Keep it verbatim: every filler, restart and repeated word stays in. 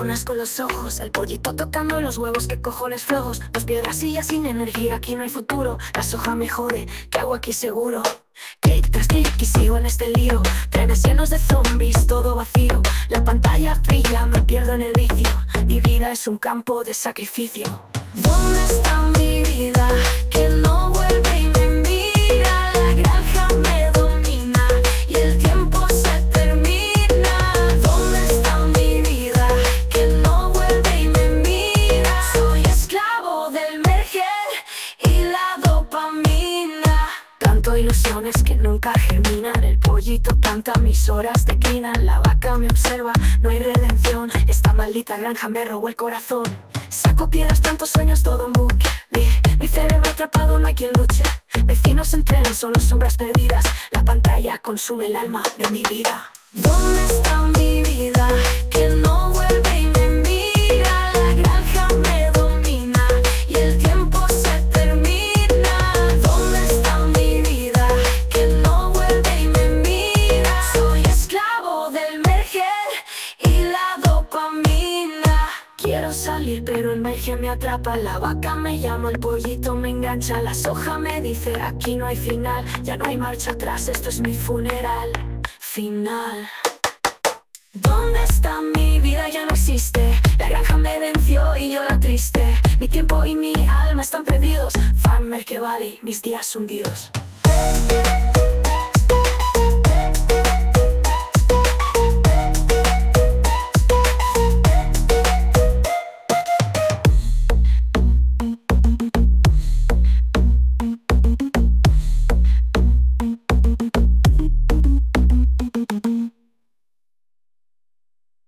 Neuronas con los ojos, el pollito tocando los huevos, que cojones flojos. Dos piedras y ya sin energía, aquí no hay futuro. La soja me jode, ¿qué hago aquí seguro? Clic tras clic y sigo en este lío. Trenes llenos de zombies, todo vacío. La pantalla brilla, me pierdo en el vicio. Mi vida es un campo de sacrificio. ¿Dónde está mi vida? Que no vuelve y me mira. La granja me domina y el tiempo se termina. ¿Dónde está mi vida? Que no vuelve y me mira. Soy esclavo del merger y la dopamina. Canto ilusiones que nunca germinan. El pollito canta, mis horas declinan. La vaca me observa, no hay redención. Esta maldita granja me robó el corazón. Saco piedras, tantos sueños, todo en bucle. Mi, mi cerebro atrapado, no hay quien luche. Vecinos entrenan, solo sombras perdidas. La pantalla consume el alma de mi vida. ¿Dónde está mi vida? Que no vuelve y me mira. La granja me domina y el tiempo se termina. ¿Dónde está mi vida? Que no vuelve y me mira. Soy esclavo del merger y la dopamina. Quiero salir pero el merger me atrapa. La vaca me llama, el pollito me engancha. La soja me dice aquí no hay final. Ya no hay marcha atrás, esto es mi funeral final. ¿Dónde está mi vida? Ya no existe. La granja me venció y yo la triste. Mi tiempo y mi alma están perdidos. Farmer que vale, mis días hundidos.